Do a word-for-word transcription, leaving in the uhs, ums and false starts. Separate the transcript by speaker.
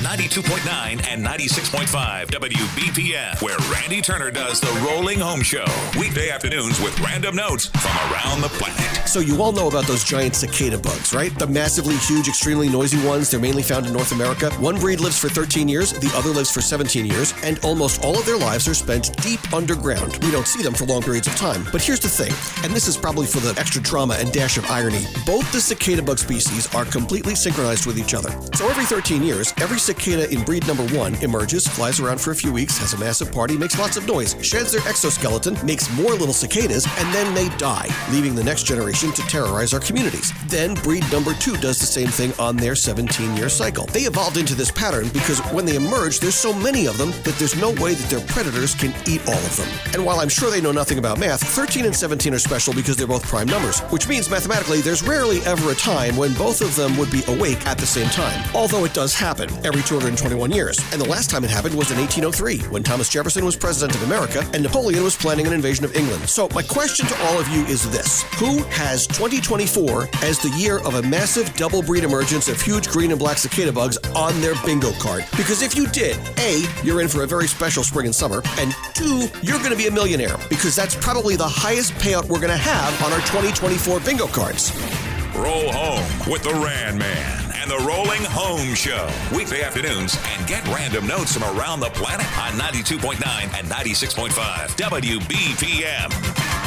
Speaker 1: ninety-two point nine and ninety-six point five W B P M, where Randy Turner does the Rolling Home Show. Weekday afternoons with random notes from around the planet.
Speaker 2: So you all know about those giant cicada bugs, right? The massively huge, extremely noisy ones. They're mainly found in North America. One breed lives for thirteen years, the other lives for seventeen years, and almost all of their lives are spent deep underground. We don't see them for long periods of time. But here's the thing, and this is probably for the extra drama and dash of irony. Both the cicada bug species are completely synchronized with each other. So every thirteen years, every cicada in breed number one emerges, flies around for a few weeks, has a massive party, makes lots of noise, sheds their exoskeleton, makes more little cicadas, and then they die, leaving the next generation to terrorize our communities. Then breed number two does the same thing on their seventeen-year cycle. They evolved into this pattern because when they emerge, there's so many of them that there's no way that their predators can eat all of them. And while I'm sure they know nothing about math, thirteen and seventeen are special because they're both prime numbers, which means mathematically there's rarely ever a time when both of them would be awake at the same time. Although it does happen every two hundred twenty-one years. And the last time it happened was in eighteen oh three, when Thomas Jefferson was president of America and Napoleon was planning an invasion of England. So my question to all of you is this: who has twenty twenty-four as the year of a massive double breed emergence of huge green and black cicada bugs on their bingo card? Because if you did, A, you're in for a very special spring and summer, and two, you're going to be a millionaire, because that's probably the highest payout we're going to have on our twenty twenty-four bingo cards.
Speaker 1: Roll home with the Ran Man and the Rolling Home Show. Weekday afternoons, and get random notes from around the planet on ninety-two point nine and ninety-six point five W B P M.